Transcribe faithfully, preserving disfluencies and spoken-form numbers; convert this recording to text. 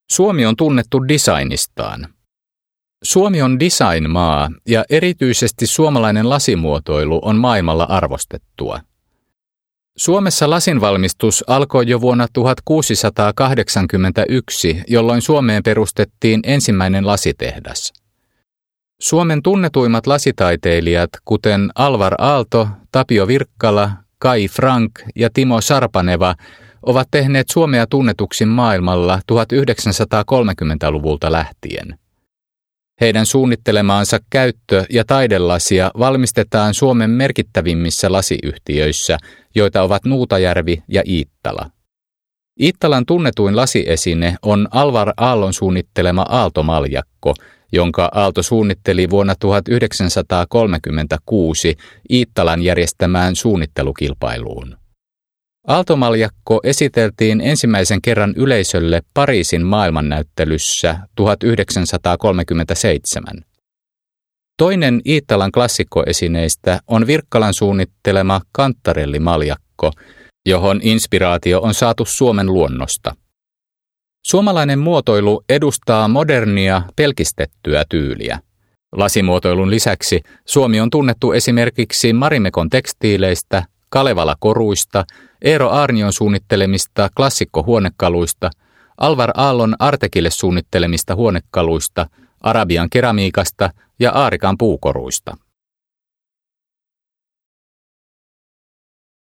Suomi on tunnettu designistaan. Suomi on design-maa ja erityisesti suomalainen lasimuotoilu on maailmalla arvostettua. Suomessa lasinvalmistus alkoi jo vuonna tuhatkuusisataakahdeksankymmentäyksi, jolloin Suomeen perustettiin ensimmäinen lasitehdas. Suomen tunnetuimmat lasitaiteilijat, kuten Alvar Aalto, Tapio Wirkkala, Kai Frank ja Timo Sarpaneva, ovat tehneet Suomea tunnetuksi maailmalla tuhatyhdeksänsataakolmekymmentäluvulta lähtien. Heidän suunnittelemaansa käyttö- ja taidelasia valmistetaan Suomen merkittävimmissä lasiyhtiöissä, joita ovat Nuutajärvi ja Iittala. Iittalan tunnetuin lasiesine on Alvar Aallon suunnittelema Aalto-maljakko, jonka Aalto suunnitteli vuonna tuhatyhdeksänsataakolmekymmentäkuusi Iittalan järjestämään suunnittelukilpailuun. Aalto-maljakko esiteltiin ensimmäisen kerran yleisölle Pariisin maailmannäyttelyssä tuhatyhdeksänsataakolmekymmentäseitsemän. Toinen Iittalan klassikkoesineistä on Wirkkalan suunnittelema Kantarelli-maljakko, johon inspiraatio on saatu Suomen luonnosta. Suomalainen muotoilu edustaa modernia, pelkistettyä tyyliä. Lasimuotoilun lisäksi Suomi on tunnettu esimerkiksi Marimekon tekstiileistä, Kalevala-koruista, Eero Aarnion suunnittelemista klassikkohuonekaluista, Alvar Aallon Artekille suunnittelemista huonekaluista, Arabian keramiikasta ja Aarikan puukoruista.